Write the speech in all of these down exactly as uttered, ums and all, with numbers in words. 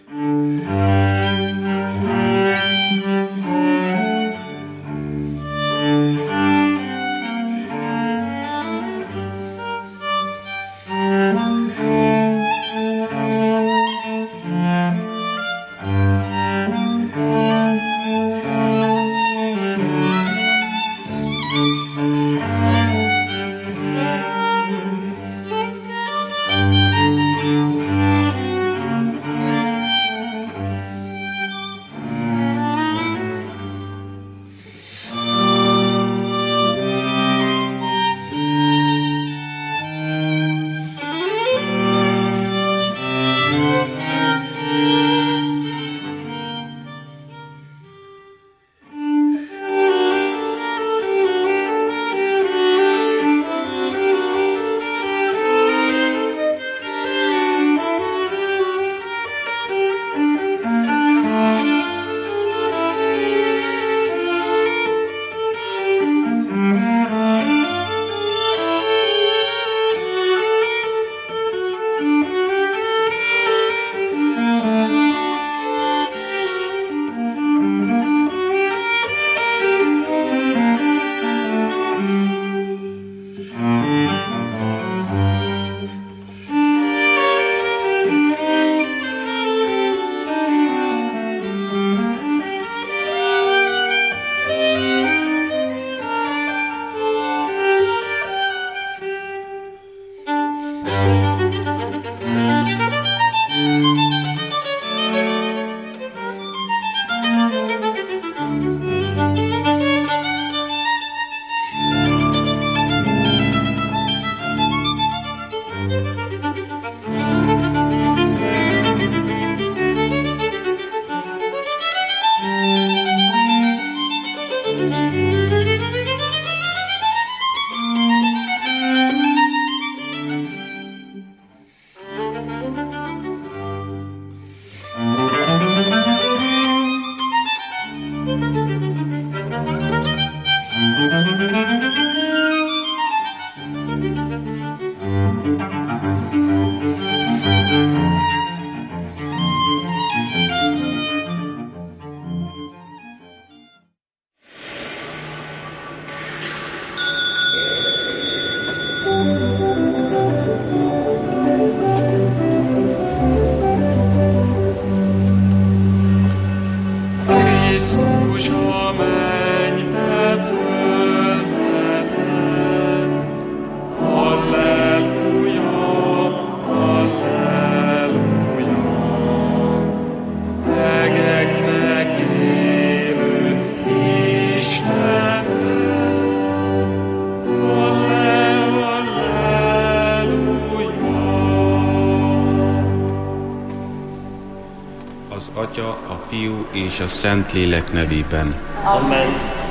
És a Szentlélek nevében. Amen.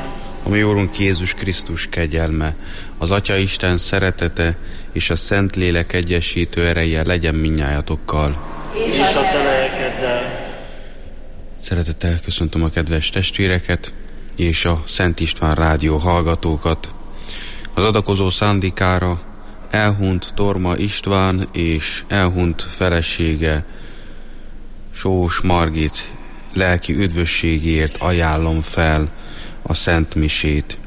A mi Úrunk Jézus Krisztus kegyelme, az Atya Isten szeretete és a Szentlélek egyesítő ereje legyen mindnyájatokkal. És a te lelkeddel. Szeretettel köszöntöm a kedves testvéreket és a Szent István rádió hallgatókat. Az adakozó szándékára elhunyt Torma István és elhunyt felesége Sós Margit lelki üdvösségért ajánlom fel a Szent Misét.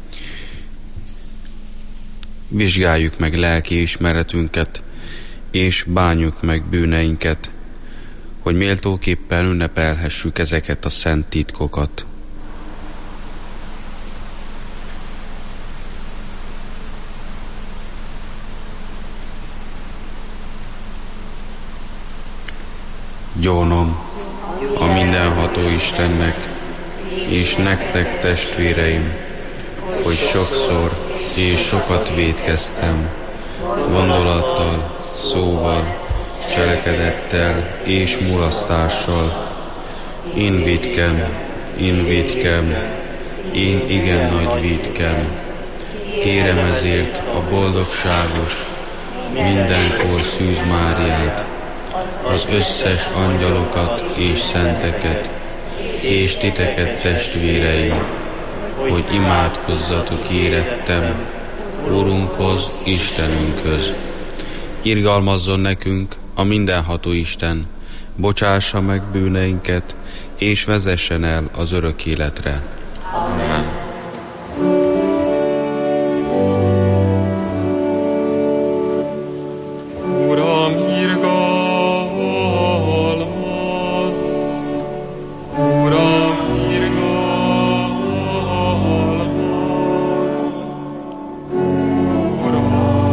Vizsgáljuk meg lelki ismeretünket, és bánjuk meg bűneinket, hogy méltóképpen ünnepelhessük ezeket a szent titkokat. Gyónom a mindenható Istennek, és nektek, testvéreim, hogy sokszor és sokat vétkeztem, gondolattal, szóval, cselekedettel és mulasztással. Én vétkem, én vétkem, én igen nagy vétkem. Kérem ezért a boldogságos, mindenkor Szűz Máriát, az összes angyalokat és szenteket, és titeket, testvéreim, hogy imádkozzatok érettem Úrunkhoz, Istenünkhöz. Irgalmazzon nekünk a mindenható Isten, bocsássa meg bűneinket, és vezessen el az örök életre. Amen. Uram, irgalmaz! Uram, irgalmaz! Uram,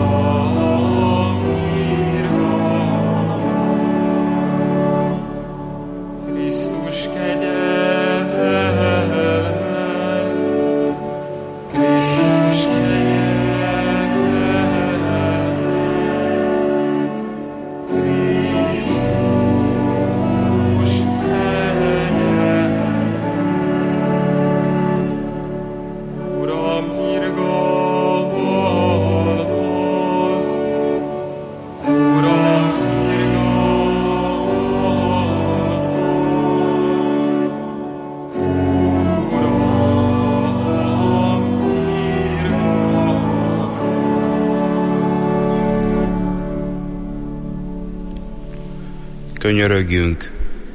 irgalmaz! Krisztus kegyelmez! Krisztus kegyelmez! Krisztus kegyelmez! Uram, irgalmaz! Uram, Könyörögjünk!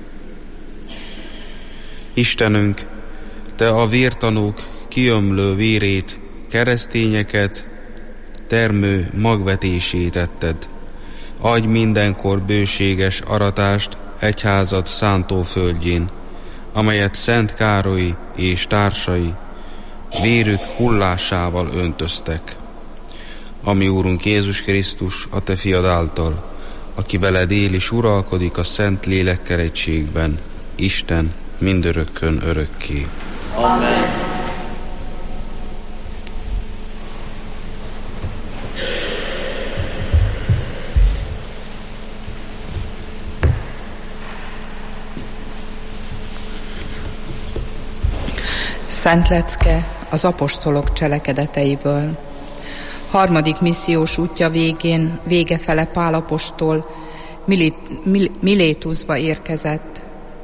Istenünk, Te a vértanúk kiömlő vérét, keresztényeket termő magvetését tetted. Adj mindenkor bőséges aratást egyházad szántóföldjén, amelyet Szent Károly és társai vérük hullásával öntöztek. Ami Úrunk Jézus Krisztus, a Te fiad által, aki veled él és uralkodik a Szent Lélekkel egységben, Isten mindörökkön örökké. Amen. Szent lecke az apostolok cselekedeteiből. Harmadik missziós útja végén, végefele Pál apostol Milit, Mil, Milétuszba érkezett.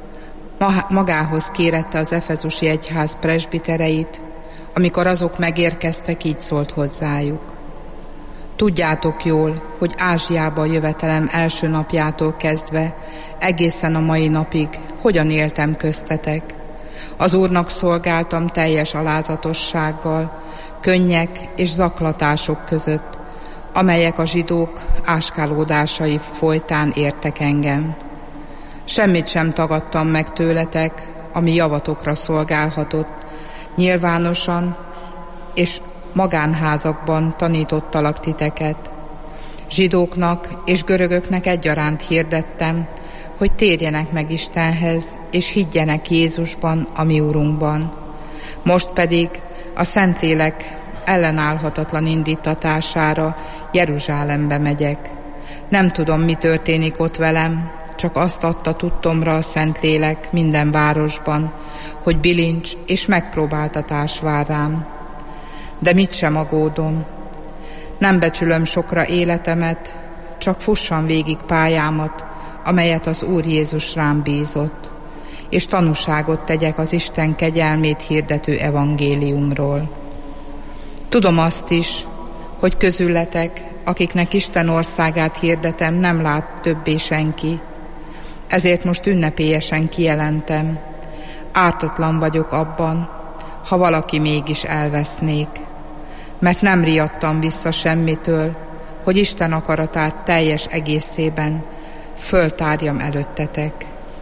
Magához kérette az efezusi egyház presbitereit, amikor azok megérkeztek, így szólt hozzájuk. Tudjátok jól, hogy Ázsiába jövetelem első napjától kezdve egészen a mai napig hogyan éltem köztetek. Az Úrnak szolgáltam teljes alázatossággal, könnyek és zaklatások között, amelyek a zsidók áskálódásai folytán értek engem. Semmit sem tagadtam meg tőletek, ami javatokra szolgálhatott. Nyilvánosan és magánházakban tanítottalak titeket. Zsidóknak és görögöknek egyaránt hirdettem, hogy térjenek meg Istenhez, és higgyenek Jézusban, a mi Urunkban. Most pedig a Szentlélek ellenállhatatlan indítatására Jeruzsálembe megyek. Nem tudom, mi történik ott velem, csak azt adta tudtomra a Szentlélek minden városban, hogy bilincs és megpróbáltatás vár rám. De mit sem aggódom. Nem becsülöm sokra életemet, csak fussam végig pályámat, amelyet az Úr Jézus rám bízott, és tanúságot tegyek az Isten kegyelmét hirdető evangéliumról. Tudom azt is, hogy közületek, akiknek Isten országát hirdetem, nem lát többé senki. Ezért most ünnepélyesen kijelentem, ártatlan vagyok abban, ha valaki mégis elvesznék, mert nem riadtam vissza semmitől, hogy Isten akaratát teljes egészében föltárjam előttetek.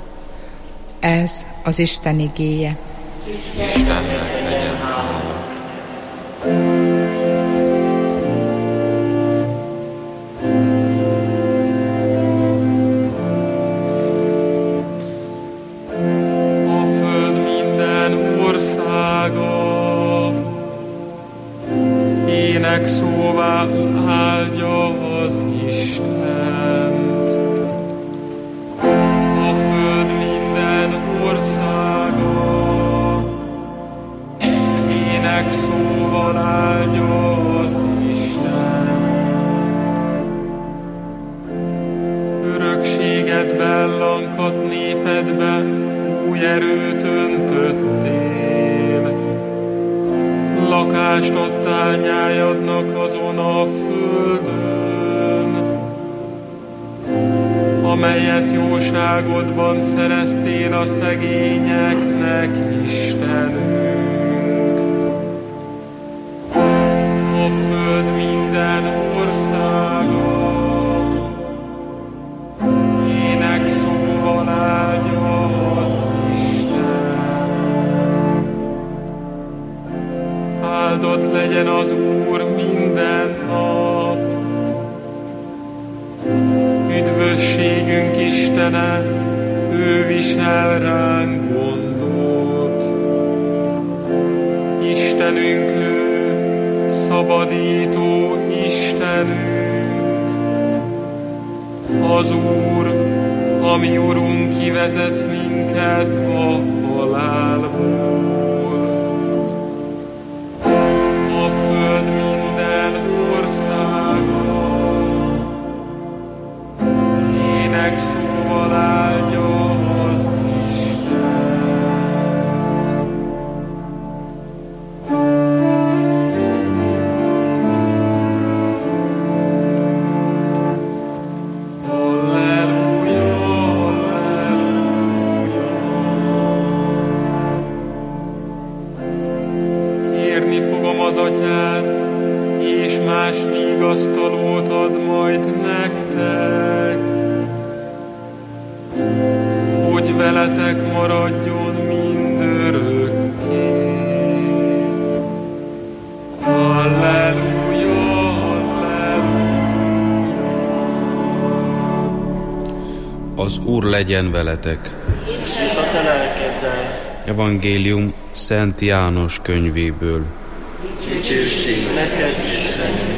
Ez az Isten igéje. Istennek legyen hála. a föld minden országa ének szóvá áldja az Istent. A föld minden országa ének szóval áldja az Istent. Örökséget bellankat népedbe új erőt öntöttél. Lakást adtál nyájadnak azon a földön, amelyet jóságodban szereztél a szegényeknek, Istenünk. A föld minden országa ének szóval áldja az Istent. Áldott legyen az Úr minden nap, üdvösségünk Istene, ő visel ránk gondot. Istenünk ő, szabadító Istenünk. Az Úr, a mi Urunk kivezet minket a halálból. A föld minden országa ének szóval áldja az Istent. Halleluja, halleluja. Kérni fogom az Atyát, és más vigasztalót ad majd nektek, hogy veletek maradjon mindörökké. Halleluja, halleluja. Az Úr legyen veletek. És a te lelkeddel. Evangélium Szent János könyvéből. Dicsőség neked, Istenünk.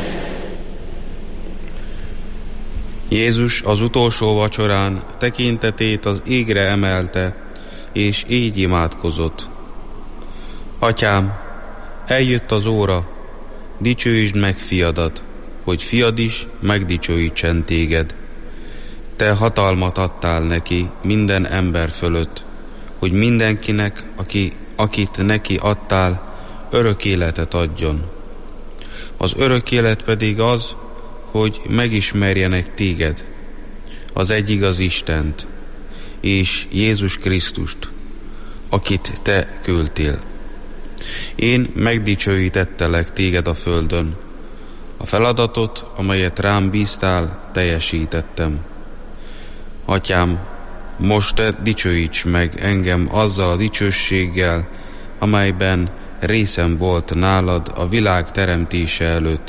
Jézus az utolsó vacsorán tekintetét az égre emelte, és így imádkozott. Atyám, eljött az óra, dicsőítsd meg fiadat, hogy fiad is megdicsőítsen téged. Te hatalmat adtál neki minden ember fölött, hogy mindenkinek, aki, akit neki adtál, örök életet adjon. Az örök élet pedig az, hogy megismerjenek téged, az egy igaz Istent, és Jézus Krisztust, akit te küldtél. Én megdicsőítettelek téged a földön. A feladatot, amelyet rám bíztál, teljesítettem. Atyám, most te dicsőíts meg engem azzal a dicsőséggel, amelyben részem volt nálad a világ teremtése előtt.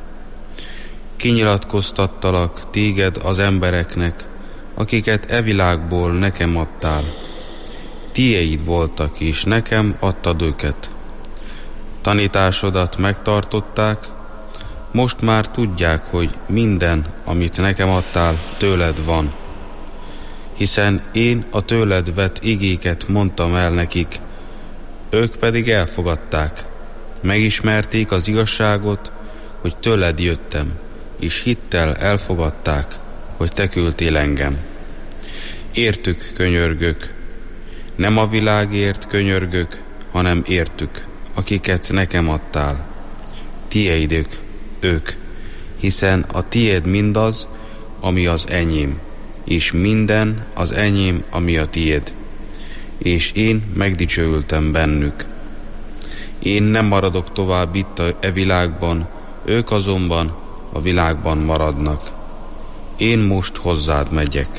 Kinyilatkoztattalak téged az embereknek, akiket e világból nekem adtál. Tiéd voltak, és nekem adtad őket. Tanításodat megtartották, most már tudják, hogy minden, amit nekem adtál, tőled van. Hiszen én a tőled vett igéket mondtam el nekik, ők pedig elfogadták. Megismerték az igazságot, hogy tőled jöttem, és hittel elfogadták, hogy te küldtél engem. Értük könyörgök, nem a világért könyörgök, hanem értük, akiket nekem adtál. Tiédök, ők, hiszen a tiéd mindaz, ami az enyém, és minden az enyém, ami a tiéd. És én megdicsőültem bennük. Én nem maradok tovább itt a e világban, ők azonban a világban maradnak. Én most hozzád megyek.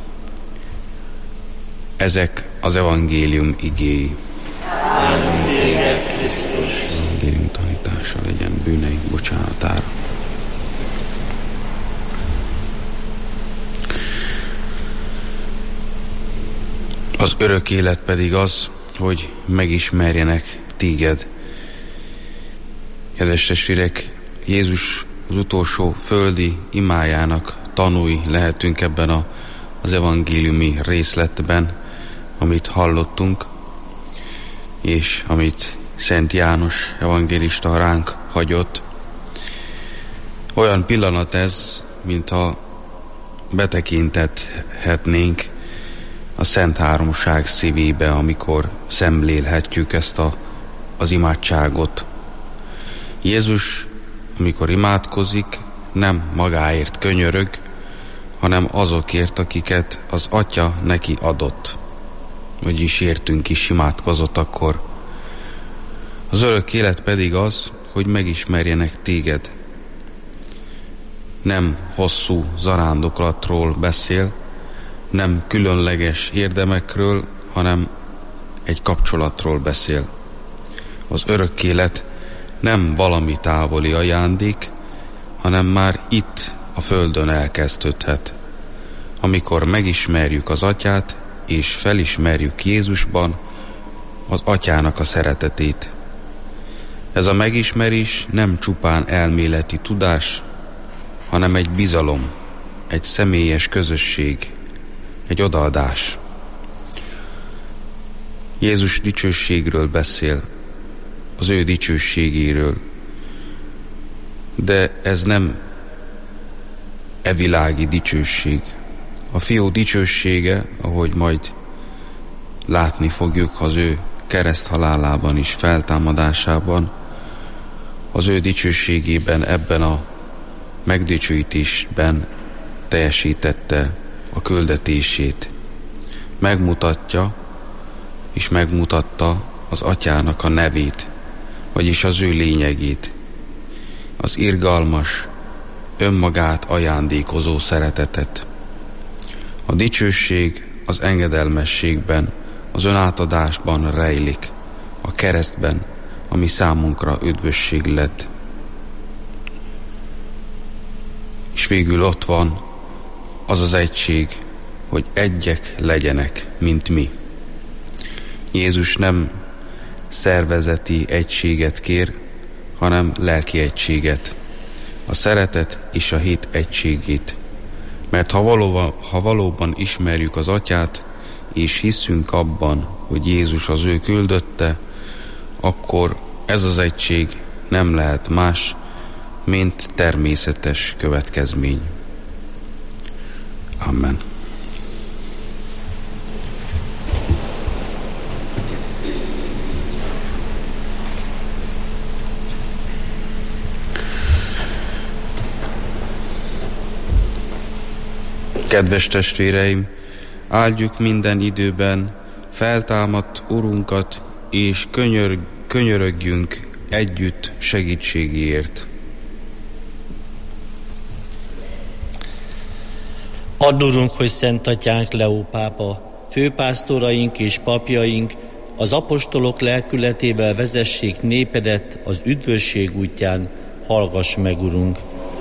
Ezek az evangélium igéi. Áldunk téged, Krisztus. Evangélium tanítása legyen bűneink bocsánatára. Az örök élet pedig az, hogy megismerjenek téged. Kedves testvérek, Jézus az utolsó földi imájának tanúi lehetünk ebben a, az evangéliumi részletben, amit hallottunk, és amit Szent János evangélista ránk hagyott. Olyan pillanat ez, mintha betekintethetnénk a Szent Háromság szívébe, amikor szemlélhetjük ezt a, az imádságot. Jézus, amikor imádkozik, nem magáért könyörög, hanem azokért, akiket az Atya neki adott. Vagyis értünk is imádkozott akkor. Az örök élet pedig az, hogy megismerjenek téged. Nem hosszú zarándoklatról beszél, nem különleges érdemekről, hanem egy kapcsolatról beszél. Az örök élet nem valami távoli ajándék, hanem már itt a földön elkezdődhet. Amikor megismerjük az Atyát, és felismerjük Jézusban az Atyának a szeretetét. Ez a megismerés nem csupán elméleti tudás, hanem egy bizalom, egy személyes közösség, egy odaadás. Jézus dicsőségről beszél, az ő dicsőségéről, de ez nem evilági dicsőség. A fiú dicsősége, ahogy majd látni fogjuk az ő kereszthalálában is, feltámadásában, az ő dicsőségében, ebben a megdicsőítésben teljesítette a küldetését. Megmutatja és megmutatta az Atyának a nevét, vagyis az ő lényegét, az irgalmas, önmagát ajándékozó szeretetet. A dicsőség az engedelmességben, az önátadásban rejlik, a keresztben, ami számunkra üdvösség lett. És végül ott van az az egység, hogy egyek legyenek, mint mi. Jézus nem szervezeti egységet kér, hanem lelki egységet, a szeretet és a hit egységét. Mert ha valóban, ha valóban ismerjük az Atyát, és hiszünk abban, hogy Jézus az ő küldötte, akkor ez az egység nem lehet más, mint természetes következmény. Amen. Kedves testvéreim, áldjuk minden időben feltámadt Urunkat, és könyör, könyörögjünk együtt segítségéért. Add, Urunk, hogy Szent Atyánk Leó pápa, főpásztoraink és papjaink az apostolok lelkületével vezessék népedet az üdvösség útján. Hallgass meg, Urunk!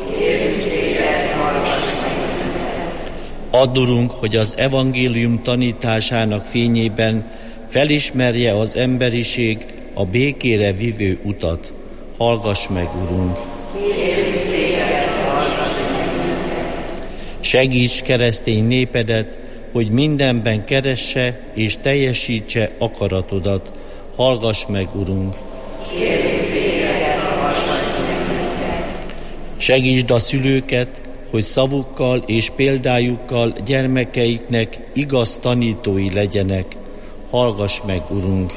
Add, Urunk, hogy az evangélium tanításának fényében felismerje az emberiség a békére vívő utat. Hallgass meg, Urunk! Segíts keresztény népedet, hogy mindenben keresse és teljesítse akaratodat. Hallgass meg, Urunk! Segítsd a szülőket, hogy szavukkal és példájukkal gyermekeiknek igaz tanítói legyenek. Hallgass meg, Urunk!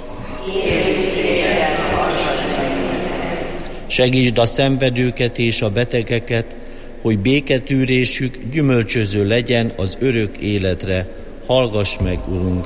Segítsd a szenvedőket és a betegeket, hogy béketűrésük gyümölcsöző legyen az örök életre. Hallgass meg, Urunk!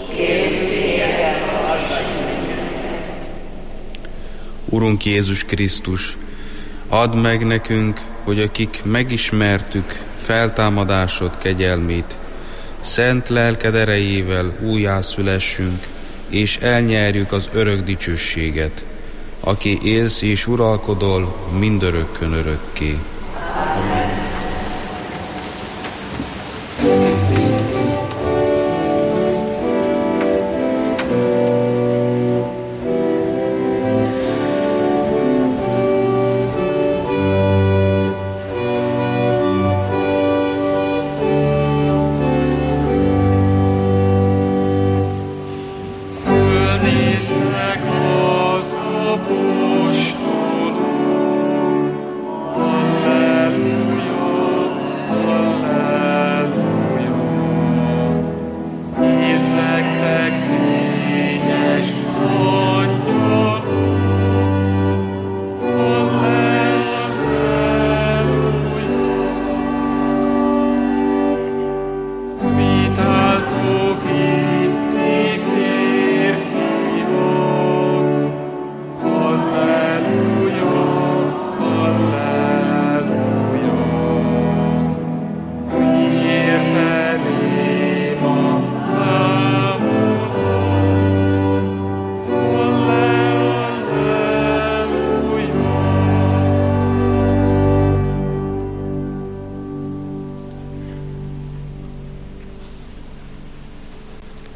Urunk Jézus Krisztus, add meg nekünk, hogy akik megismertük feltámadásod kegyelmét, szent lelked erejével újjászülessünk, és elnyerjük az örök dicsőséget, aki élsz és uralkodol mindörökkön örökké. Amen. Fölnéztek az apostolok,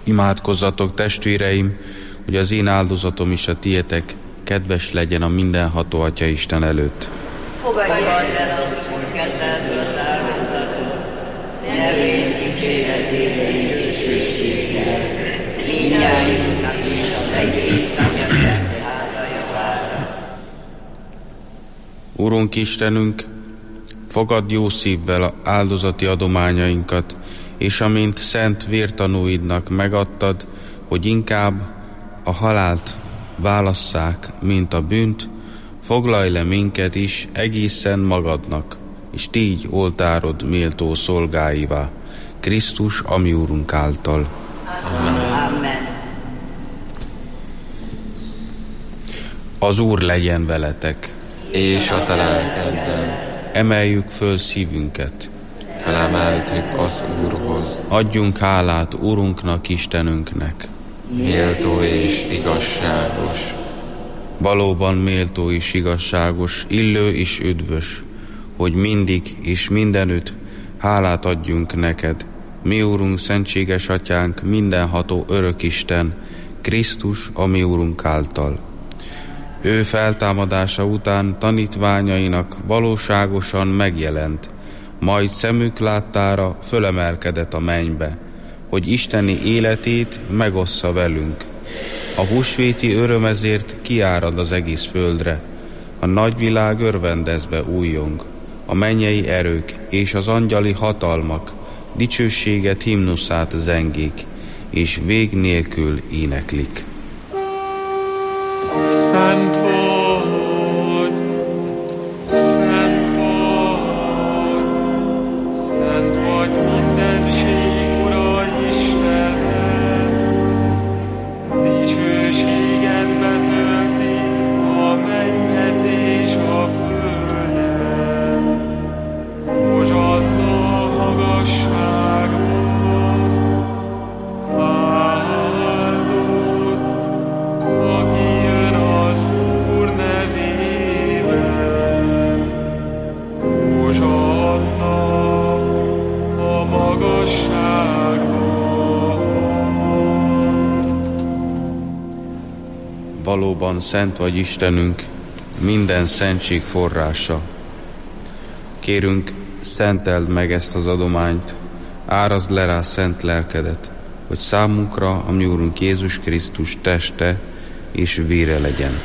Imádkozzatok, testvéreim, hogy az én áldozatom is a tietek kedves legyen a mindenható Atya Isten előtt. Fogadj el az Úr kezedből áldozatot, nevén dicséretére és dicsőséggel, mindnyájunknak és az egész szentszent háza javára. Urunk Istenünk, fogadd jó szívvel áldozati adományainkat, és amint szent vértanúidnak megadtad, hogy inkább a halált válasszák, mint a bűnt, foglalj le minket is egészen magadnak, és tégy oltárod méltó szolgáivá, Krisztus, ami Úrunk által. Amen. Az Úr legyen veletek. És a te lelkeddel. Emeljük föl szívünket. Felemeltük az Úrhoz. Adjunk hálát Urunknak, Istenünknek. Méltó és igazságos. Valóban méltó és igazságos, illő és üdvös, hogy mindig és mindenütt hálát adjunk neked, mi Úrunk, szentséges Atyánk, mindenható örök Isten, Krisztus, a mi Úrunk által. Ő feltámadása után tanítványainak valóságosan megjelent, majd szemük láttára fölemelkedett a mennybe, hogy isteni életét megossza velünk. A húsvéti öröm ezért kiárad az egész földre, a nagyvilág örvendezve újjong, a mennyei erők és az angyali hatalmak dicsőséget himnuszát zengik, és vég nélkül éneklik. Szent vagy, szent vagy, szent vagy mindenség Ura Istenem, dicsőséged betölti a mennyet és a földet. Hozsanna a magasságban, áldott, aki jön az Úr nevében. Hozsanna a magasságban. Valóban szent vagy Istenünk, minden szentség forrása. Kérünk, szenteld meg ezt az adományt, árazd le rá szent lelkedet, hogy számunkra a mi Úrunk Jézus Krisztus teste és vére legyen.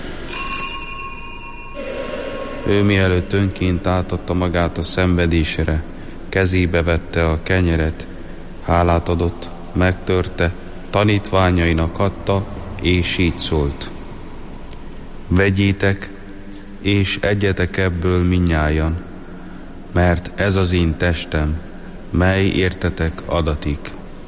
Ő mielőtt önként átadta magát a szenvedésre, kezébe vette a kenyeret, hálát adott, megtörte, tanítványainak adta, és így szólt: vegyétek, és egyetek ebből mindnyájan, mert ez az én testem, mely értetek adatik.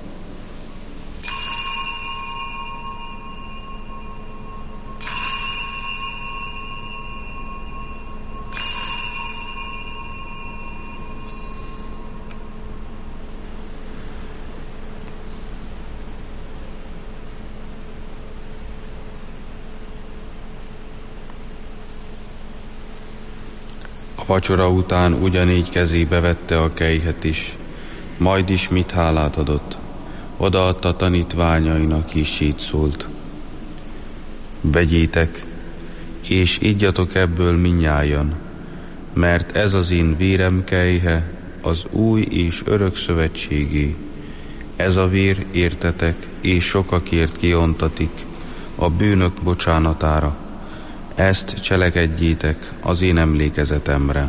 A vacsora után ugyanígy kezébe vette a kejhet is, majd ismét hálát adott. Odaadta tanítványainak, és így szólt: vegyétek, és iggyatok ebből mindnyájan, mert ez az én vérem kejhe, az új és örök szövetségé. Ez a vér értetek és sokakért kiontatik a bűnök bocsánatára. Ezt cselekedjétek az én emlékezetemre.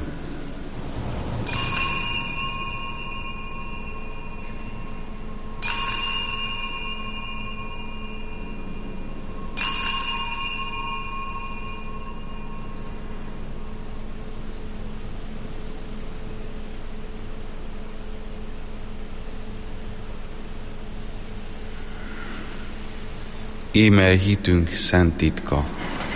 Íme hitünk szent titka.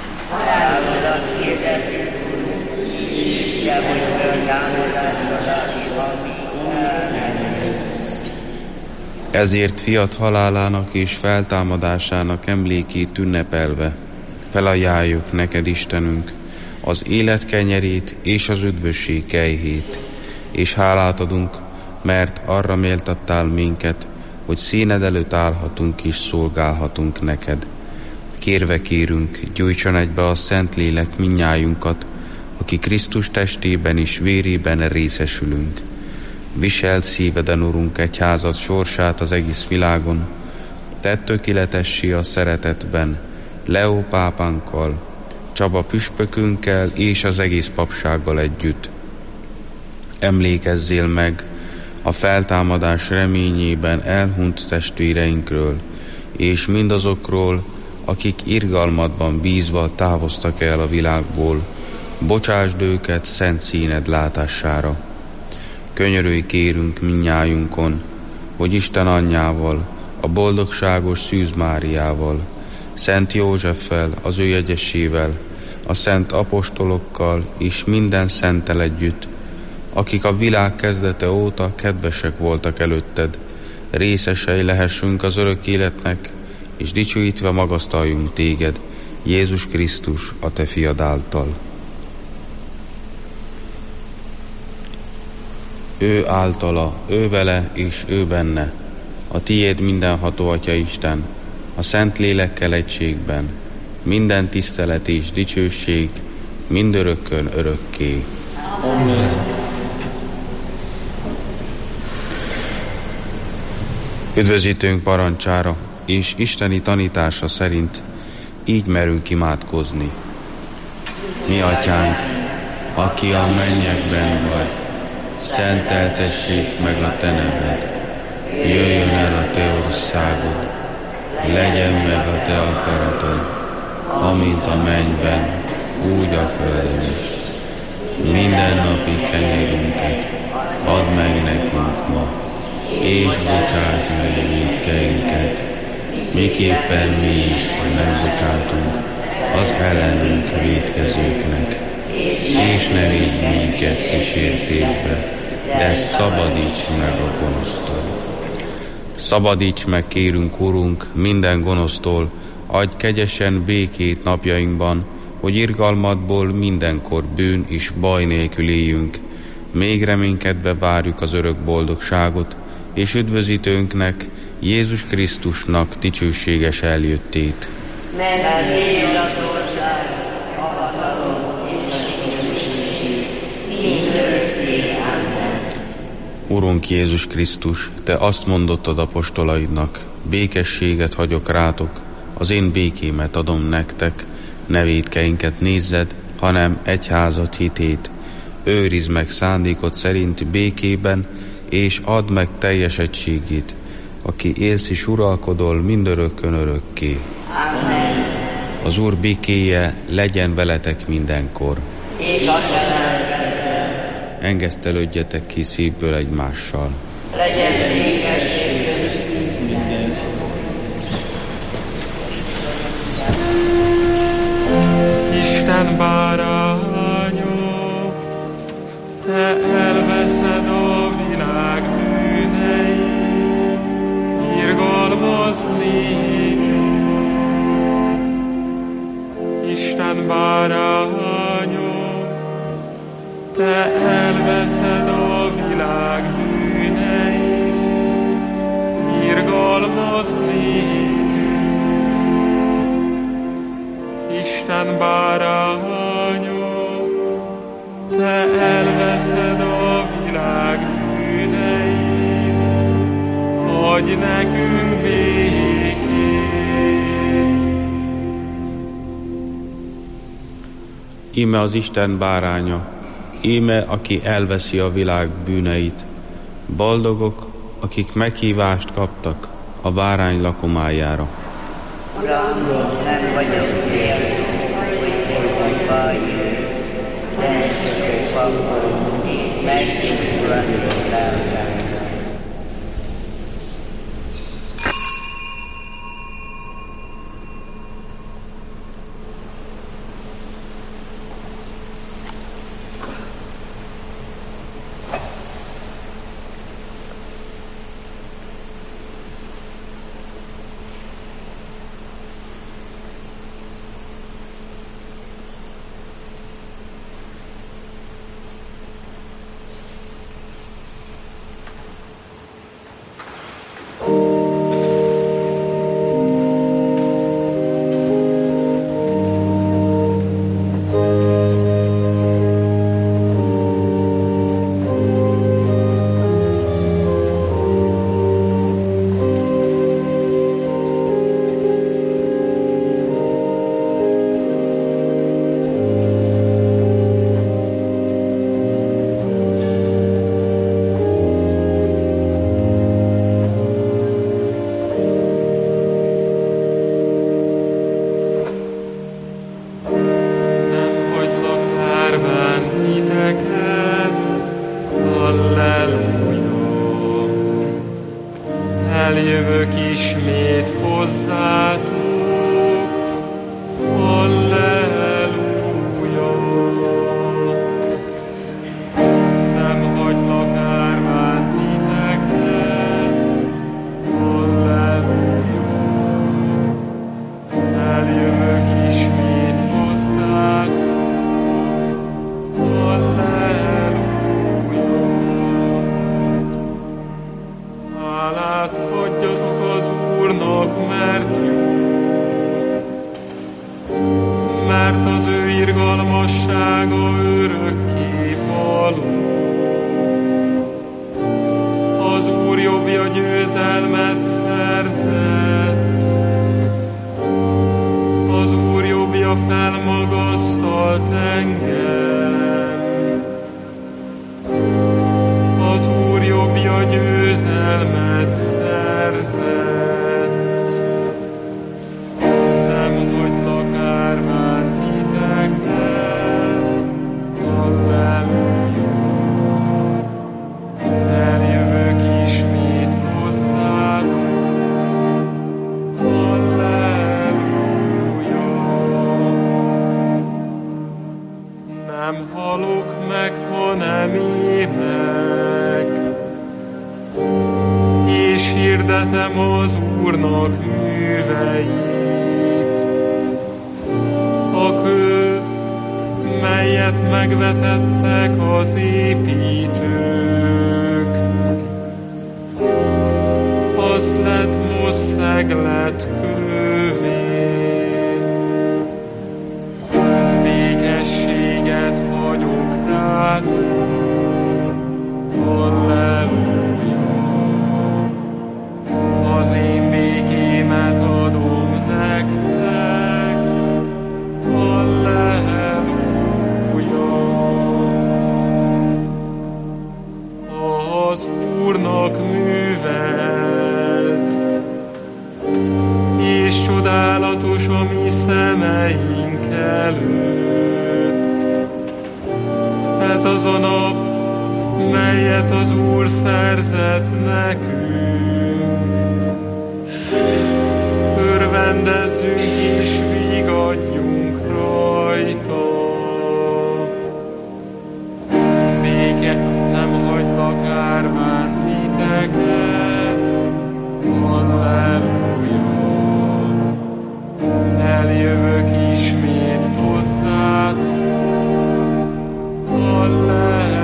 Ezért fiat halálának és feltámadásának emlékét ünnepelve felajánljuk neked, Istenünk, az élet kenyerét és az üdvösség kejhét, és hálát adunk, mert arra méltattál minket, hogy színed előtt állhatunk és szolgálhatunk neked. Kérve kérünk, gyújtson egybe a Szentlélek minnyájunkat, aki Krisztus testében és vérében részesülünk. Viselt szíveden, Urunk, egyházad sorsát az egész világon, tedd tökéletessé a szeretetben, Leó pápánkkal, Csaba püspökünkkel és az egész papsággal együtt. Emlékezzél meg a feltámadás reményében elhunyt testvéreinkről, és mindazokról, akik irgalmadban bízva távoztak el a világból, bocsásd őket szent színed látására. Könyörülj kérünk minnyájunkon, hogy Isten anyjával, a boldogságos Szűz Máriával, Szent Józseffel, az ő jegyesével, a szent apostolokkal és minden szenttel együtt, akik a világ kezdete óta kedvesek voltak előtted, részesei lehessünk az örök életnek, és dicsőítve magasztaljunk téged, Jézus Krisztus, a te fiad által. Ő általa, ő vele és ő benne, a tiéd mindenható Atya Isten, a Szent Lélekkel egységben, minden tisztelet és dicsőség, mindörökkön örökké. Amen. Üdvözítőnk parancsára és isteni tanítása szerint így merünk imádkozni. Mi atyánk, aki a mennyekben vagy, szenteltessék meg a te neved. Jöjjön el a te országod, legyen meg a te akaratod, amint a mennyben, úgy a földön is. Mindennapi kenyerünket add meg nekünk ma, és bocsáss meg vétkeinket, miképpen mi is megbocsátunk az ellenünk vétkezőknek. És ne védj minket kísértésbe, de szabadíts meg a gonosztól. Szabadíts meg, kérünk, Urunk, minden gonosztól, adj kegyesen békét napjainkban, hogy irgalmadból mindenkor bűn és baj nélkül éljünk. Még reménykedve várjuk az örök boldogságot, és üdvözítőnknek, Jézus Krisztusnak dicsőséges eljöttét. Mert Téd az ország, a hatalom és a dicsőség, mindörökké. Amen. Urunk Jézus Krisztus, te azt mondottad apostolaidnak, békességet hagyok rátok, az én békémet adom nektek, ne vétkeinket nézzed, hanem egyházat hitét. Őrizd meg szándékod szerint békében, és add meg teljes egységét, aki élsz és uralkodol mindörökkön örökké. Amen. Az Úr békéje legyen veletek mindenkor. És a te lelkedben. Engesztelődjetek ki szívből egymással. Legyen békesség köztünk mindenkor. Isten báránya, te elveszed a világ bűneit, irgalmazni. Isten báránya, te elveszed a világ bűneit, irgalmazni. Isten báránya, te elveszed a világ bűneit, adj nekünk békét. Íme az Isten báránya, íme, aki elveszi a világ bűneit. Boldogok, akik meghívást kaptak a bárány lakomájára. Uram, nem vagyok méltó, hogy fogadba jöjj, de csak akkor megnyugtatni lelkem. ismét hozzátok. Halleluja! Nem hagylak árván titeket. Halleluja! Eljövök ismét hozzátok. Halleluja! Hálát adjatok az Úrnak, mert jó, mert az ő irgalmassága örökké való. Az Úr jobbja győzelmet szerzett, az Úr jobbja felmagasztalt engem. Az Úr jobbja győzelmet szerzett, nem hagylak árván titeket. Halleluja! Eljövök ismét hozzátok. Halleluja! Nem halok meg, hanem élek, és hirdetem az Úrnak műveit. A kő, melyet megvetettek az építők, az lett most szeglet kővé. Békességet hagyok rátok. Halleluja! Az én békémet adom nektek. Halleluja! Az Úrnak művez, és csodálatos a mi szemeink előtt. Ez az a nap, melyet az Úr szerzett nekünk. Örvendezzünk és vigadjunk rajta. Béke, nem hagylak árván titeket. Halleluja! Eljövök ismét hozzátok. Halleluja!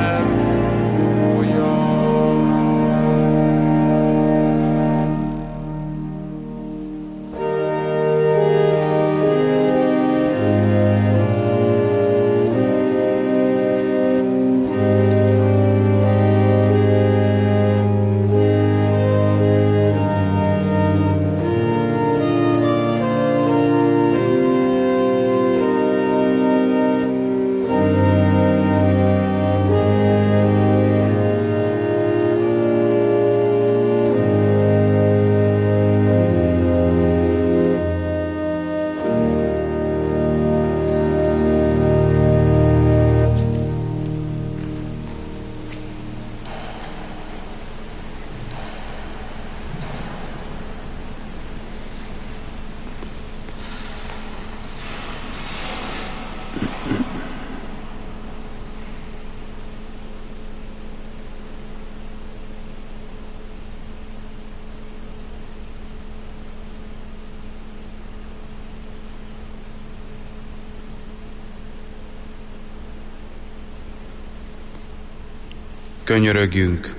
Könyörögjünk!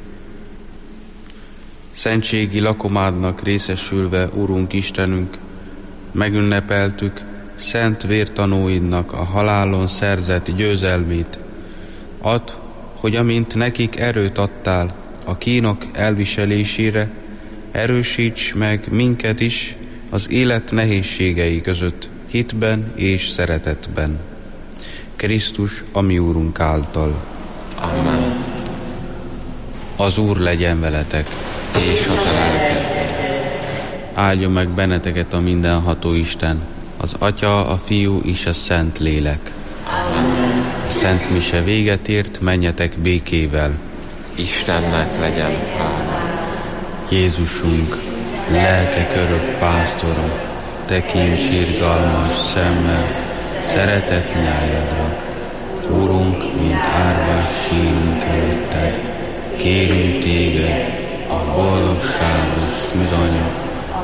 Szentségi lakomádnak részesülve, Urunk Istenünk, megünnepeltük szent vértanúidnak a halálon szerzett győzelmét. Add, hogy amint nekik erőt adtál a kínok elviselésére, erősíts meg minket is az élet nehézségei között, hitben és szeretetben. Krisztus, a mi Úrunk által. Amen. Az Úr legyen veletek. És a te lelkeddel. Áldjon meg benneteket a mindenható Isten, az Atya, a Fiú és a Szent Lélek. Amen. A Szent Mise véget ért, menjetek békével. Istennek legyen hála. Jézusunk, lelkek örök pásztora, tekints irgalmas szemmel, szeretett nyájadra. Urunk, mint árvás sírunk előtted, kérünk téged, a boldogságos szűzanya.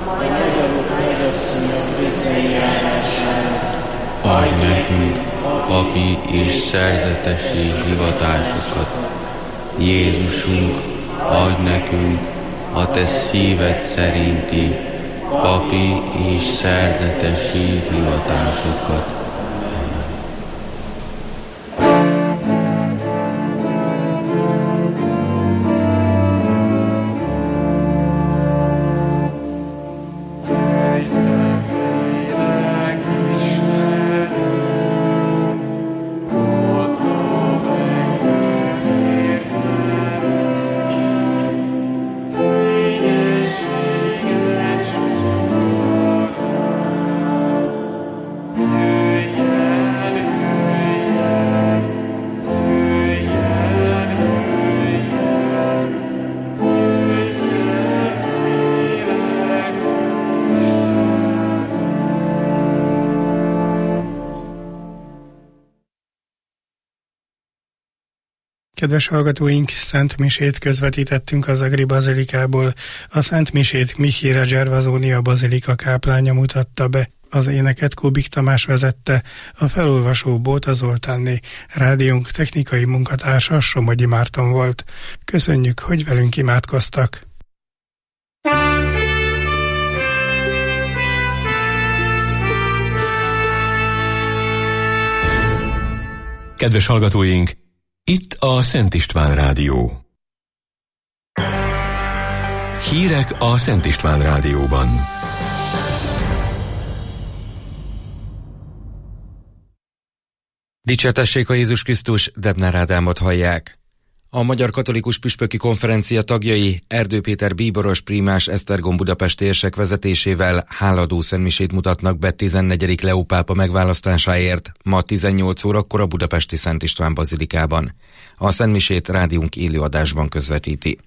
Adj nekünk papi és szerzetesi hivatásokat. Jézusunk, adj nekünk a te szíved szerinti papi és szerzetesi hivatásokat. Kedves hallgatóink, Szent Misét közvetítettünk az Agri Bazilikából. A Szent Misét Michira Gervasoni Bazilika káplánya mutatta be. Az éneket Kubik Tamás vezette, a felolvasó Bóta Zoltánné, rádiónk technikai munkatársa Somogyi Márton volt. Köszönjük, hogy velünk imádkoztak. Kedves hallgatóink, itt a Szent István Rádió. Hírek a Szent István Rádióban. Dicsértessék a Jézus Krisztus, Debnár Ádámot hallják. A Magyar Katolikus Püspöki Konferencia tagjai Erdő Péter bíboros prímás Esztergom budapesti érsek vezetésével háladó szentmisét mutatnak be tizennegyedik Leó pápa megválasztásáért ma tizennyolc órakor a budapesti Szent István bazilikában. A szentmisét rádiónk élőadásban közvetíti.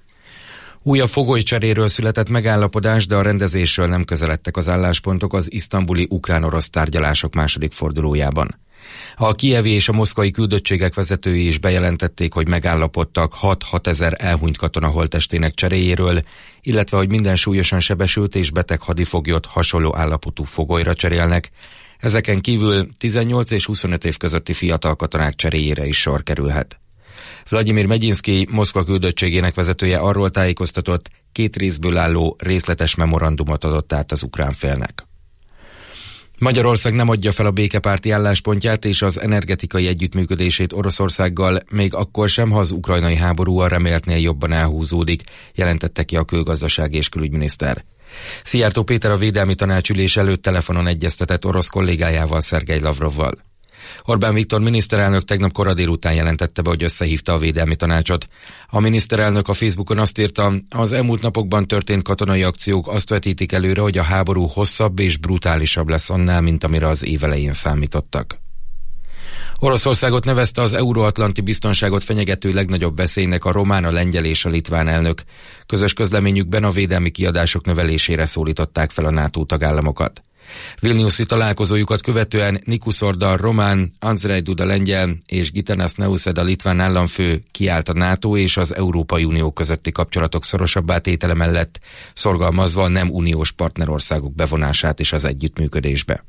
Újabb fogolycseréről született megállapodás, de a rendezésről nem közeledtek az álláspontok az isztambuli ukrán-orosz tárgyalások második fordulójában. A kijevi és a moszkvai küldöttségek vezetői is bejelentették, hogy megállapodtak hat-hat ezer elhunyt katona holttestének cseréjéről, illetve hogy minden súlyosan sebesült és beteg hadifoglyot hasonló állapotú fogolyra cserélnek. Ezeken kívül tizennyolc és huszonöt év közötti fiatal katonák cseréjére is sor kerülhet. Vladimir Megyinszky, Moszkva küldöttségének vezetője arról tájékoztatott, két részből álló részletes memorandumot adott át az ukrán félnek. Magyarország nem adja fel a békepárti álláspontját és az energetikai együttműködését Oroszországgal, még akkor sem, ha az ukrajnai háború a reméltnél jobban elhúzódik, jelentette ki a külgazdasági és külügyminiszter. Szijjártó Péter a Védelmi Tanácsülés előtt telefonon egyeztetett orosz kollégájával, Szergej Lavrovval. Orbán Viktor miniszterelnök tegnap kora délután jelentette be, hogy összehívta a Védelmi Tanácsot. A miniszterelnök a Facebookon azt írta, az elmúlt napokban történt katonai akciók azt vetítik előre, hogy a háború hosszabb és brutálisabb lesz annál, mint amire az év elején számítottak. Oroszországot nevezte az euróatlanti biztonságot fenyegető legnagyobb veszélynek a román, a lengyel és a litván elnök. Közös közleményükben a védelmi kiadások növelésére szólították fel a NATO tagállamokat. Vilniuszi találkozójukat követően Nikus Orda román, Andrzej Duda lengyel és Gitanas Nausėda litván államfő kiállt a NATO és az Európai Unió közötti kapcsolatok szorosabbá tétele mellett, szorgalmazva a nem uniós partnerországok bevonását is az együttműködésbe.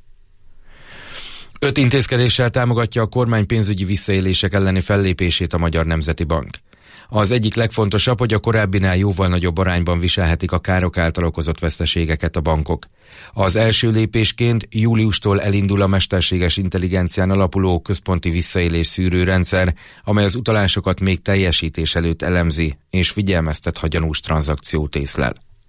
Öt intézkedéssel támogatja a kormány pénzügyi visszaélések elleni fellépését a Magyar Nemzeti Bank. Az egyik legfontosabb, hogy a korábbinál jóval nagyobb arányban viselhetik a károk által okozott veszteségeket a bankok. Az első lépésként júliustól elindul a mesterséges intelligencián alapuló központi visszaélés szűrőrendszer, amely az utalásokat még teljesítés előtt elemzi, és figyelmeztet, ha gyanús tranzakciót észlel.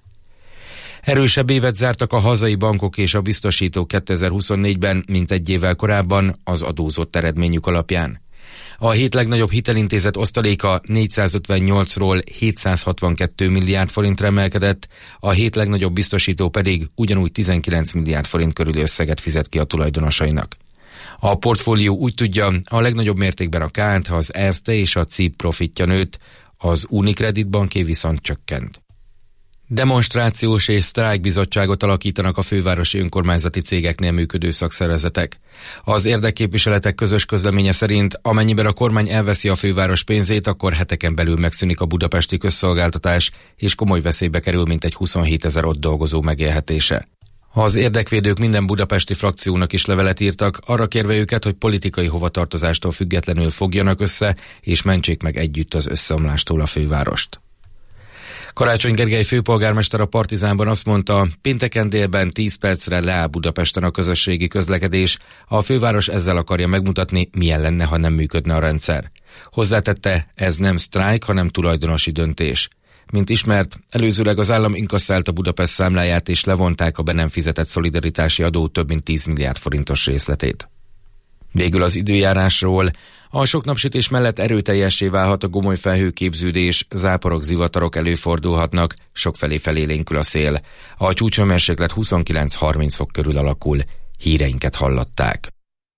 Erősebb évet zártak a hazai bankok és a biztosítók kétezer-huszonnégyben, mint egy évvel korábban az adózott eredményük alapján. A hét legnagyobb hitelintézet osztaléka négyszázötvennyolcról hétszázhatvankettő milliárd forintra emelkedett, a hét legnagyobb biztosító pedig ugyanúgy tizenkilenc milliárd forint körüli összeget fizet ki a tulajdonosainak. A portfólió úgy tudja, a legnagyobb mértékben a ká en té, az Erste és a cé i pé profitja nőtt, az Unicredit banké viszont csökkent. Demonstrációs és sztrájkbizottságot alakítanak a fővárosi önkormányzati cégeknél működő szakszervezetek. Az érdekképviseletek közös közleménye szerint, amennyiben a kormány elveszi a főváros pénzét, akkor heteken belül megszűnik a budapesti közszolgáltatás, és komoly veszélybe kerül mintegy huszonhétezer ott dolgozó megélhetése. Az érdekvédők minden budapesti frakciónak is levelet írtak, arra kérve őket, hogy politikai hovatartozástól függetlenül fogjanak össze, és mentsék meg együtt az összeomlástól a fővárost. Karácsony Gergely főpolgármester a Partizánban azt mondta, pénteken délben tíz percre leáll Budapesten a közösségi közlekedés, a főváros ezzel akarja megmutatni, milyen lenne, ha nem működne a rendszer. Hozzátette, ez nem sztrájk, hanem tulajdonosi döntés. Mint ismert, előzőleg az állam inkasszálta Budapest számláját és levonták a be nem fizetett szolidaritási adó több mint tíz milliárd forintos részletét. Végül az időjárásról. A sok napsütés mellett erőteljessé válhat a gomoly felhőképződés, záporok, zivatarok előfordulhatnak, sokfelé felélénkül a szél. A csúcshőmérséklet huszonkilenc-harminc fok körül alakul. Híreinket hallották.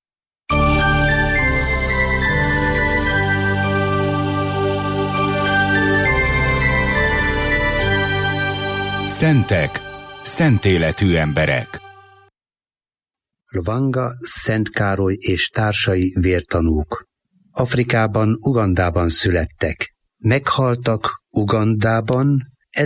Szentek, szentéletű emberek. Lvanga, Szent Károly és társai vértanúk. Afrikában, Ugandában születtek. Meghaltak Ugandában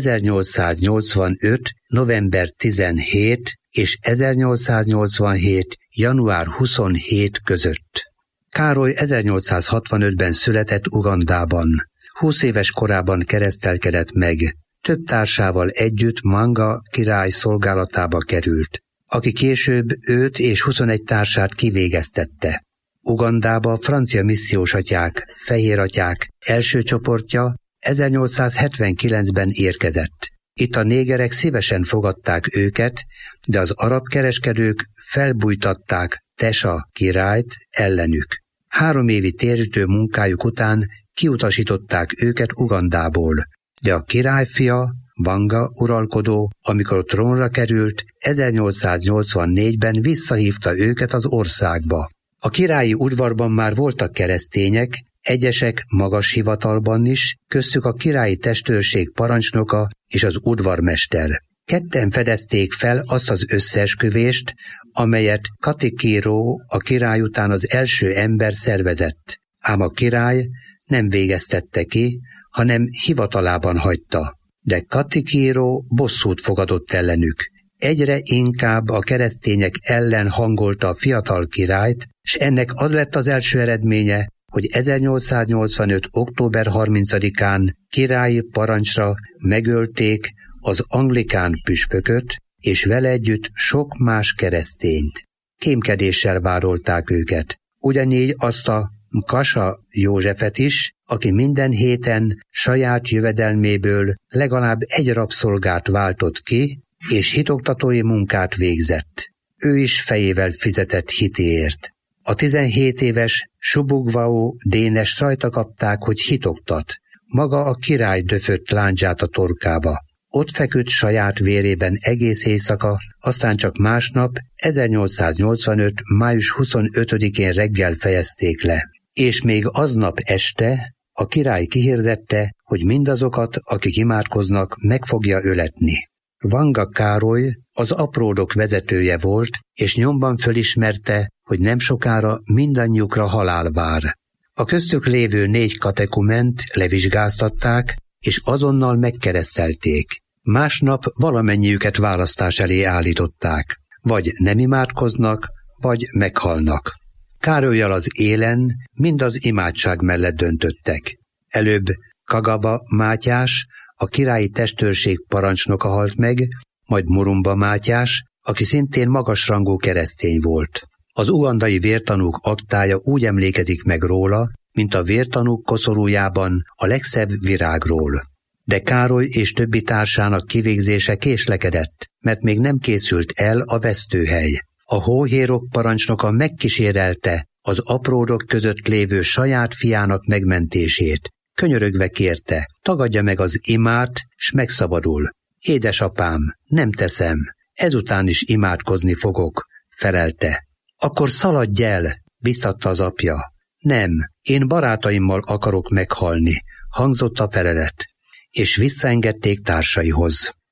ezernyolcszáznyolcvanöt. november tizenhetedike és ezernyolcszáznyolcvanhét. január huszonhetedike között. Károly ezernyolcszázhatvanötben született Ugandában. húsz éves korában keresztelkedett meg. Több társával együtt Manga király szolgálatába került, aki később őt és huszonegy társát kivégeztette. Ugandába francia missziós atyák, fehér atyák első csoportja ezernyolcszázhetvenkilencben érkezett. Itt a négerek szívesen fogadták őket, de az arab kereskedők felbújtatták Tesa királyt ellenük. Három évi térítő munkájuk után kiutasították őket Ugandából, de a királyfia, Vanga uralkodó, amikor trónra került, ezernyolcszáznyolcvannégyben visszahívta őket az országba. A királyi udvarban már voltak keresztények, egyesek magas hivatalban is, köztük a királyi testőrség parancsnoka és az udvarmester. Ketten fedezték fel azt az összeesküvést, amelyet Katikiro, a király után az első ember szervezett. Ám a király nem végeztette ki, hanem hivatalában hagyta. De Katikiro bosszút fogadott ellenük. Egyre inkább a keresztények ellen hangolta a fiatal királyt, s ennek az lett az első eredménye, hogy ezernyolcszáznyolcvanöt. október harmincadikán királyi parancsra megölték az anglikán püspököt, és vele együtt sok más keresztényt. Kémkedéssel vádolták őket. Ugyanígy azt a Kasa Józsefet is, aki minden héten saját jövedelméből legalább egy rabszolgát váltott ki, és hitoktatói munkát végzett. Ő is fejével fizetett hitéért. A tizenhét éves Subugvao Dénest rajta kapták, hogy hitoktat. Maga a király döfött lándzsát a torkába. Ott feküdt saját vérében egész éjszaka, aztán csak másnap, ezernyolcszáznyolcvanöt. május huszonötödikén reggel fejezték le. És még aznap este a király kihirdette, hogy mindazokat, akik imádkoznak, meg fogja öletni. Vanga Károly az apródok vezetője volt, és nyomban fölismerte, hogy nem sokára mindannyiukra halál vár. A köztük lévő négy katekument levizsgáztatták, és azonnal megkeresztelték. Másnap valamennyiüket választás elé állították. Vagy nem imádkoznak, vagy meghalnak. Károllyal az élen mind az imádság mellett döntöttek. Előbb Kagaba Mátyás, a királyi testőrség parancsnoka halt meg, majd Murumba Mátyás, aki szintén magasrangú keresztény volt. Az ugandai vértanúk aktája úgy emlékezik meg róla, mint a vértanúk koszorújában a legszebb virágról. De Károly és többi társának kivégzése késlekedett, mert még nem készült el a vesztőhely. A hóhérok parancsnoka megkísérelte az apródok között lévő saját fiának megmentését. Könyörögve kérte, tagadja meg az imát, s megszabadul. Édesapám, nem teszem, ezután is imádkozni fogok, felelte. Akkor szaladj el, biztatta az apja. Nem, én barátaimmal akarok meghalni, hangzott a felelet, és visszaengedték társaihoz.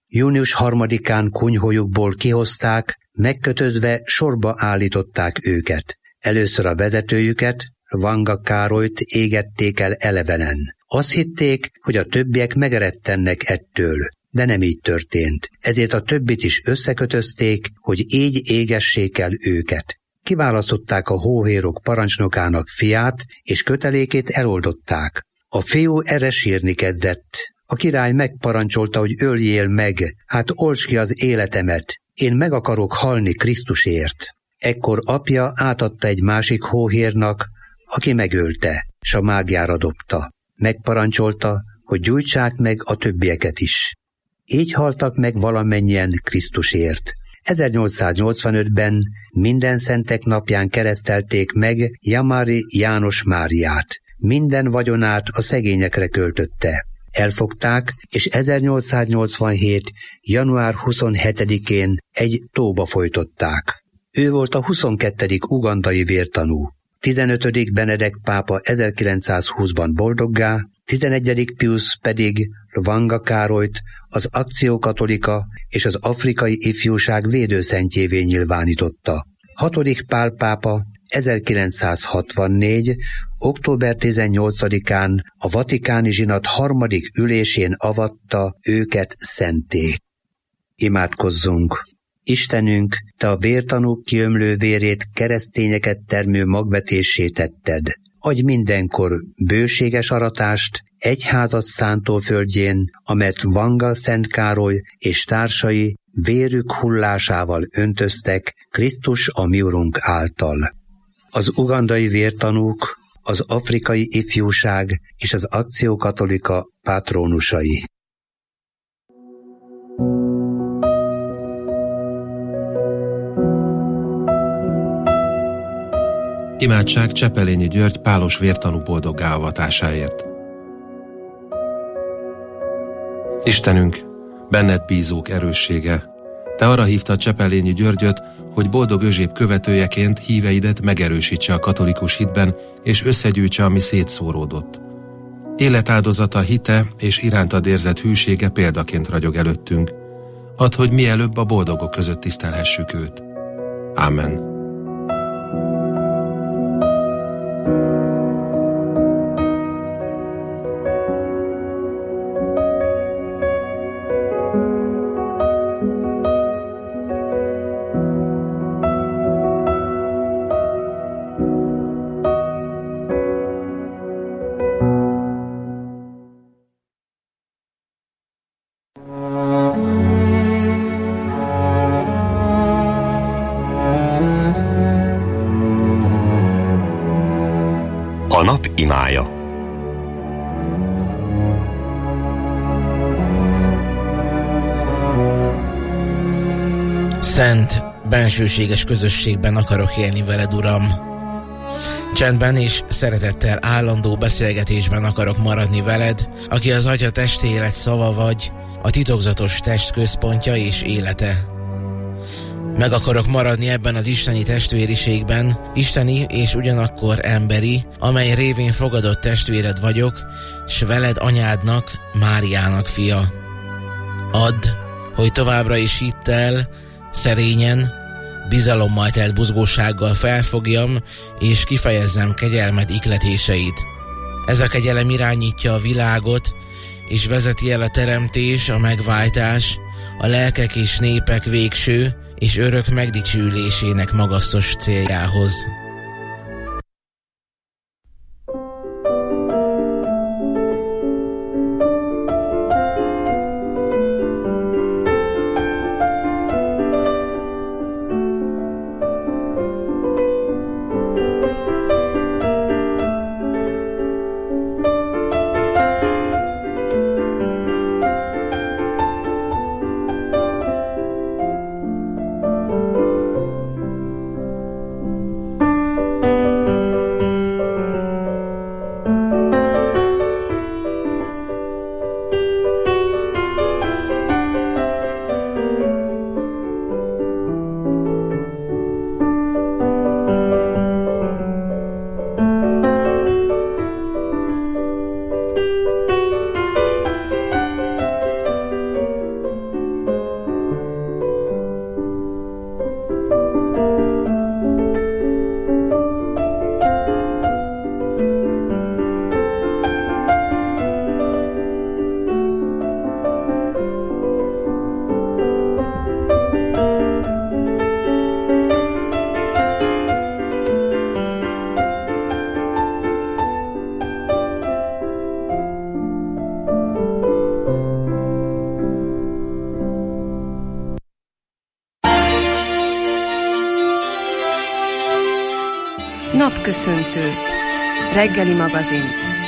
Június harmadikán kunyhójukból kihozták, megkötözve sorba állították őket. Először a vezetőjüket, Vanga Károlyt égették el elevenen. Azt hitték, hogy a többiek megeredtennek ettől, de nem így történt. Ezért a többit is összekötözték, hogy így égessék el őket. Kiválasztották a hóhérok parancsnokának fiát, és kötelékét eloldották. A fiú erre sírni kezdett. A király megparancsolta, hogy öljél meg, hát oltsd ki az életemet, én meg akarok halni Krisztusért. Ekkor apja átadta egy másik hóhérnak, aki megölte, s a mágiára dobta. Megparancsolta, hogy gyújtsák meg a többieket is. Így haltak meg valamennyien Krisztusért. ezernyolcszáznyolcvanötben minden szentek napján keresztelték meg Jamári János Máriát. Minden vagyonát a szegényekre költötte. Elfogták, és ezernyolcszáznyolcvanhét. január huszonhetedikén egy tóba folytották. Ő volt a huszonkettedik ugandai vértanú. tizenötödik Benedek pápa ezerkilencszázhúszban boldoggá, tizenegyedik Piusz pedig Vanga Károlyt az Akció Katolika és az afrikai ifjúság védőszentjévé nyilvánította. hatodik Pál pápa ezerkilencszázhatvannégy. október tizennyolcadikán a Vatikáni Zsinat harmadik ülésén avatta őket szenté. Imádkozzunk! Istenünk, Te a vértanúk kiömlő vérét keresztényeket termő magvetésé tetted. Adj mindenkor bőséges aratást egyházat szántóföldjén, amet Vanga Szent Károly és társai vérük hullásával öntöztek Krisztus a mi Urunk által. Az ugandai vértanúk, az afrikai ifjúság és az Akció Katolika patrónusai. Imádság Csepelényi György pálos vértanú boldoggá avatásáért. Istenünk, benned bízók erőssége, Te arra hívtad Csepelényi Györgyöt, hogy boldog Özséb követőjeként híveidet megerősítse a katolikus hitben, és összegyűjtse, ami szétszóródott. Életáldozata, hite és irántad érzett hűsége példaként ragyog előttünk. Add, hogy mielőbb a boldogok között tisztelhessük őt. Ámen. A nap imája. Szent, bensőséges közösségben akarok élni veled, Uram. Csendben és szeretettel állandó beszélgetésben akarok maradni veled, aki az Atya testélet szava vagy, a titokzatos test központja és élete. Meg akarok maradni ebben az isteni testvériségben, isteni és ugyanakkor emberi, amely révén fogadott testvéred vagyok, s veled anyádnak, Máriának fia. Add, hogy továbbra is hittel, szerényen, bizalommal telt buzgósággal felfogjam, és kifejezzem kegyelmed ihletéseit. Ez a kegyelem irányítja a világot, és vezeti el a teremtés, a megváltás, a lelkek és népek végső és örök megdicsőülésének magasztos céljához. Napköszöntő. Reggeli magazin.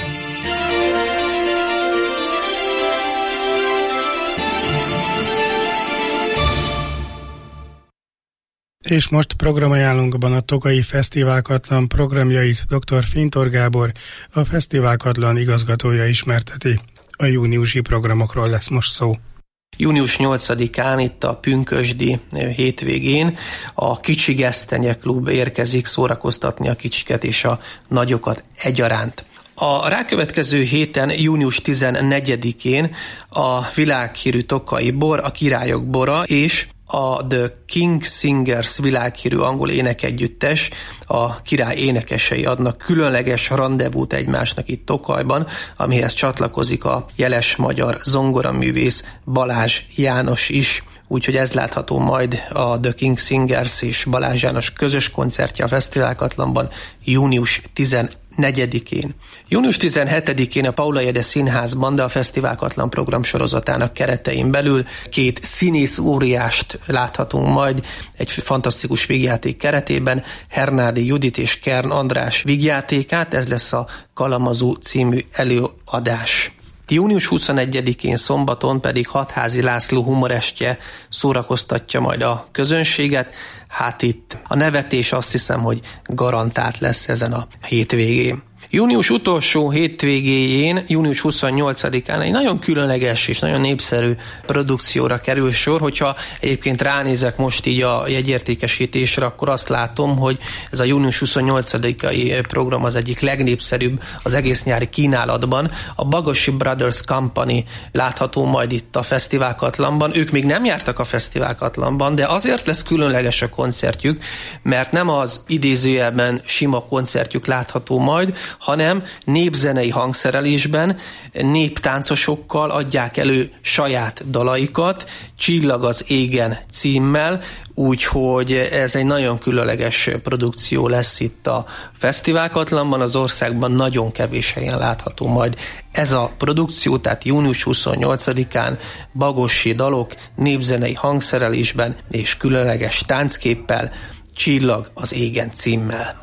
És most programajánlunkban a Tokai Fesztiválkatlan programjait dr. Fintor Gábor, a Fesztiválkatlan igazgatója ismerteti. A júniusi programokról lesz most szó. június nyolcadikán itt a pünkösdi hétvégén a Kicsi Gesztenye Klub érkezik szórakoztatni a kicsiket és a nagyokat egyaránt. A rákövetkező héten, június tizennegyedikén a világhírű tokai bor, a Királyok bora és a The King Singers világhírű angol énekegyüttes, a király énekesei adnak különleges randevút egymásnak itt Tokajban, amihez csatlakozik a jeles magyar zongoraművész Balázs János is. Úgyhogy ez látható majd a The King Singers és Balázs János közös koncertje a Fesztiválkatlanban június tizennegyedikén. június tizenhetedikén a Paula Jede Színházban, de a Fesztiválkatlan program sorozatának keretein belül két színész óriást láthatunk majd egy fantasztikus vígjáték keretében, Hernádi Judit és Kern András vígjátékát, ez lesz a Kalamazú című előadás. június huszonegyedikén szombaton pedig Hatházi László humorestje szórakoztatja majd a közönséget. Hát itt a nevetés azt hiszem, hogy garantált lesz ezen a hétvégén. Június utolsó hétvégéjén, június huszonnyolcadikán egy nagyon különleges és nagyon népszerű produkcióra kerül sor. Hogyha egyébként ránézek most így a jegyértékesítésre, akkor azt látom, hogy ez a június huszonnyolcadikai program az egyik legnépszerűbb az egész nyári kínálatban. A Bagosi Brothers Company látható majd itt a Fesztiválkatlanban. Ők még nem jártak a Fesztiválkatlanban, de azért lesz különleges a koncertjük, mert nem az idézőjelben sima koncertjük látható majd, hanem népzenei hangszerelésben, néptáncosokkal adják elő saját dalaikat, Csillag az égen címmel, úgyhogy ez egy nagyon különleges produkció lesz itt a Fesztiválkatlanban, az országban nagyon kevés helyen látható majd ez a produkció, tehát június huszonnyolcadikán bagossi dalok, népzenei hangszerelésben és különleges táncképpel, Csillag az égen címmel.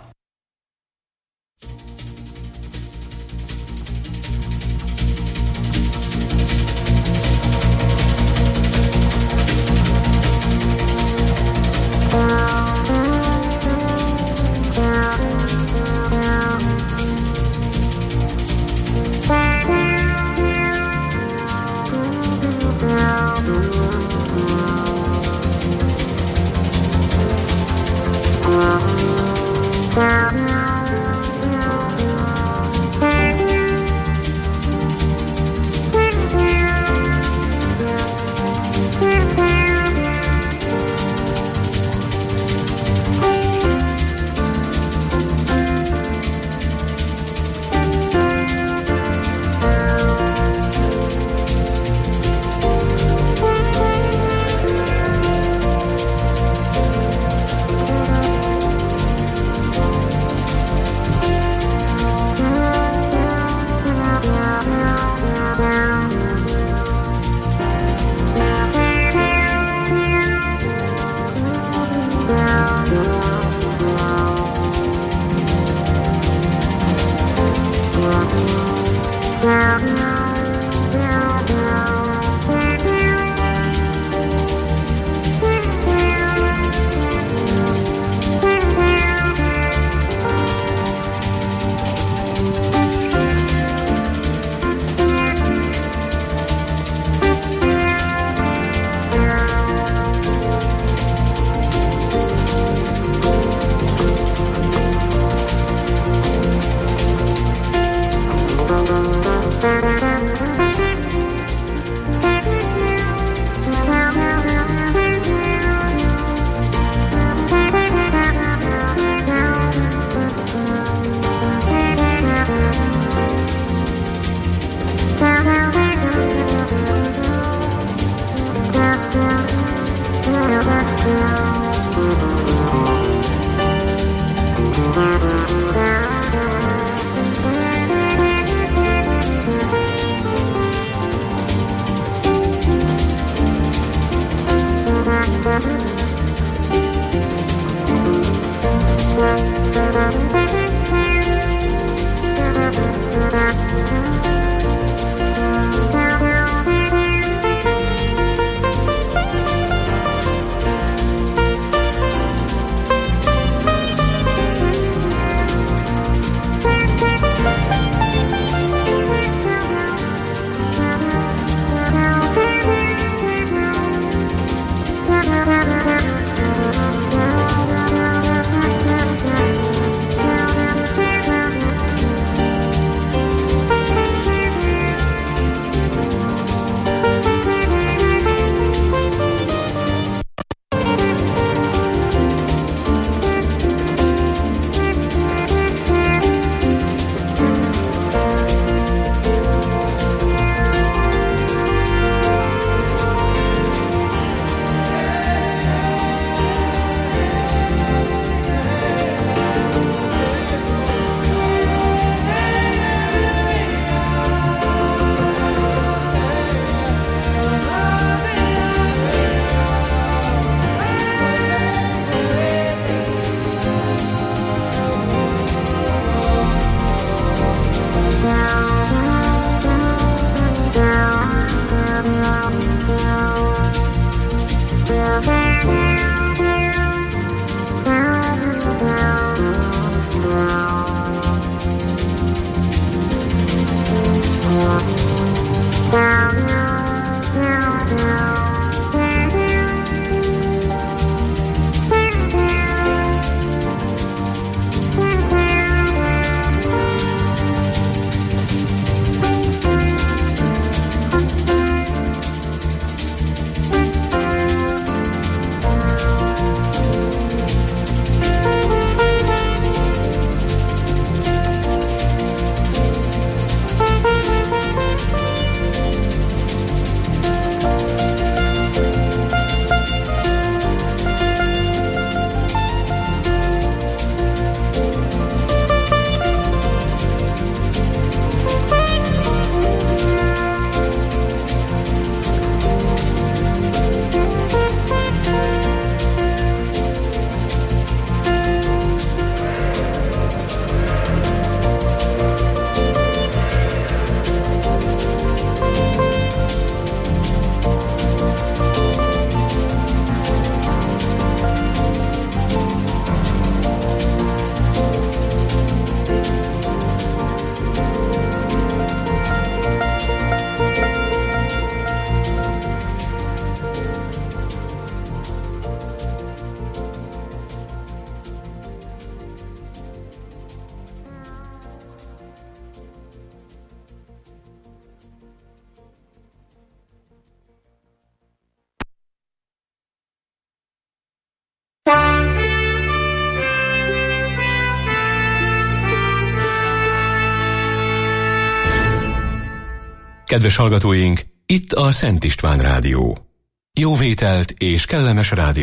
Kedves hallgatóink, itt a Szent István Rádió. Jó vételt és kellemes rádió